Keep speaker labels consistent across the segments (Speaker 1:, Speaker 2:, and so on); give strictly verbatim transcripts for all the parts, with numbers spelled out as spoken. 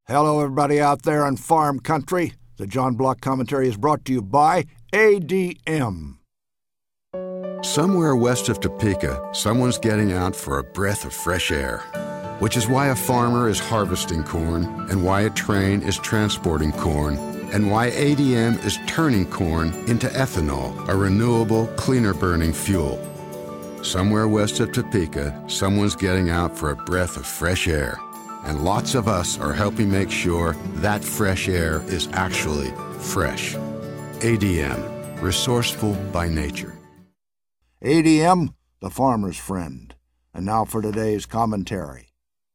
Speaker 1: Hello, everybody out there in farm country. The John Block Commentary is brought to you by A D M.
Speaker 2: Somewhere west of Topeka, someone's getting out for a breath of fresh air, which is why a farmer is harvesting corn, and why a train is transporting corn, and why A D M is turning corn into ethanol, a renewable, cleaner-burning fuel. Somewhere west of Topeka, someone's getting out for a breath of fresh air. And lots of us are helping make sure that fresh air is actually fresh. A D M, resourceful by nature.
Speaker 1: A D M, the farmer's friend. And now for today's commentary.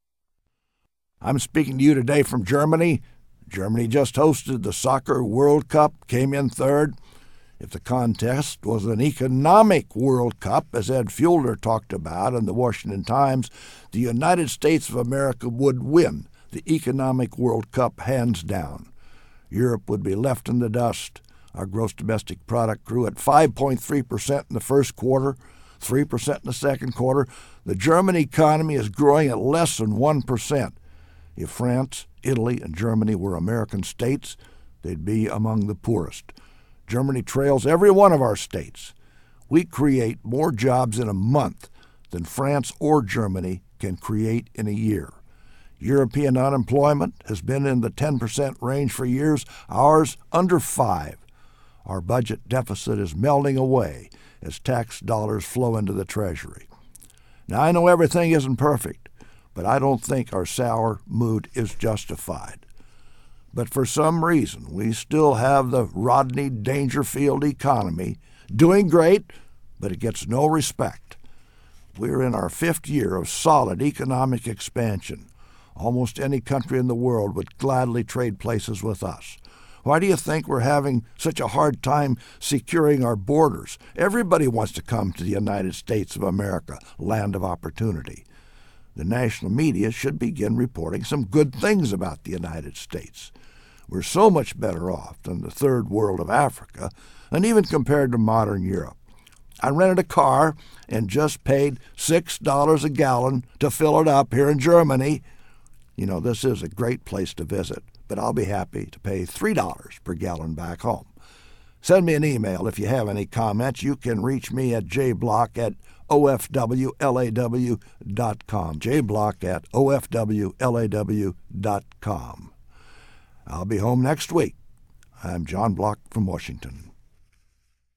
Speaker 1: I'm speaking to you today from Germany. Germany just hosted the Soccer World Cup, came in third. If the contest was an economic World Cup, as Ed Fielder talked about in the Washington Times, the United States of America would win the economic World Cup hands down. Europe would be left in the dust. Our gross domestic product grew at five point three percent in the first quarter, three percent in the second quarter. The German economy is growing at less than one percent. If France, Italy, and Germany were American states, they'd be among the poorest. Germany trails every one of our states. We create more jobs in a month than France or Germany can create in a year. European unemployment has been in the ten percent range for years, ours under five. Our budget deficit is melting away as tax dollars flow into the Treasury. Now, I know everything isn't perfect, but I don't think our sour mood is justified. But for some reason, we still have the Rodney Dangerfield economy, doing great, but it gets no respect. We're in our fifth year of solid economic expansion. Almost any country in the world would gladly trade places with us. Why do you think we're having such a hard time securing our borders? Everybody wants to come to the United States of America, land of opportunity. The national media should begin reporting some good things about the United States. We're so much better off than the third world of Africa, and even compared to modern Europe. I rented a car and just paid six dollars a gallon to fill it up here in Germany. You know, this is a great place to visit, but I'll be happy to pay three dollars per gallon back home. Send me an email if you have any comments. You can reach me at jblock at O F W L A W dot com. jblock at O F W L A W dot com. I'll be home next week. I'm John Block from Washington.